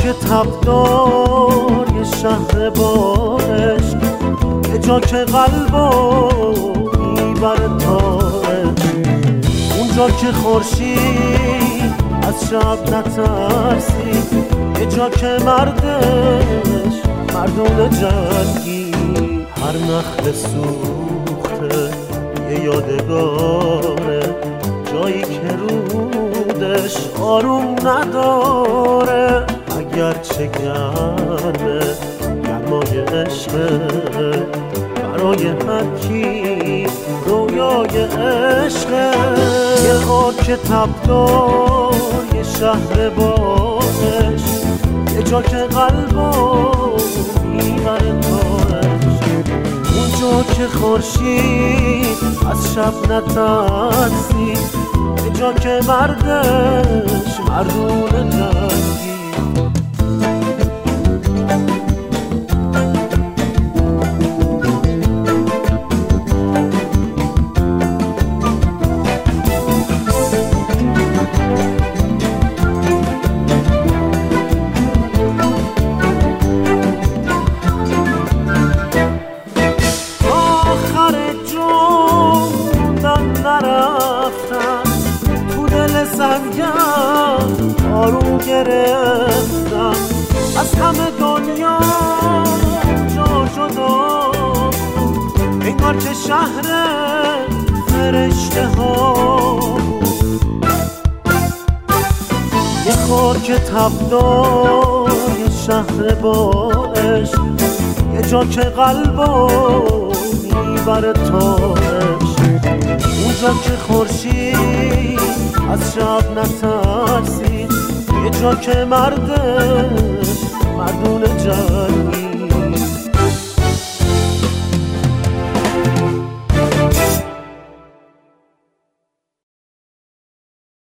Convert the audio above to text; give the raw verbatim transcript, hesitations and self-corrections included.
خاک تبدار یه شهر با عشق، یه جا که قلبو میبره تا عشق، اونجا که خورشید از شب نترسید، یه جا که مردش مردون جنگی. هر نخل سوخته یه یادگاره، جایی که رودش آروم نداره. اگر چه گرمه گرمای عشقه، برای هرکی رویای عشقه. یه خاک تبدار یه شهر با عشق، یه جا که قلبو میبره تا عشق، اونجا که خورشید از شب نترسید، یه جا که مردش مردون جنگی. سنگم آروم گرفتم از همه دنیا جا جدا، انگار که شهر فرشته ها. یه خاک تبدار یه شهر با عشق، یه جا که قلبو میبره تا عشق، اونجا که خورشید از شب نترسید، یه جا که مردش مردون جنگی.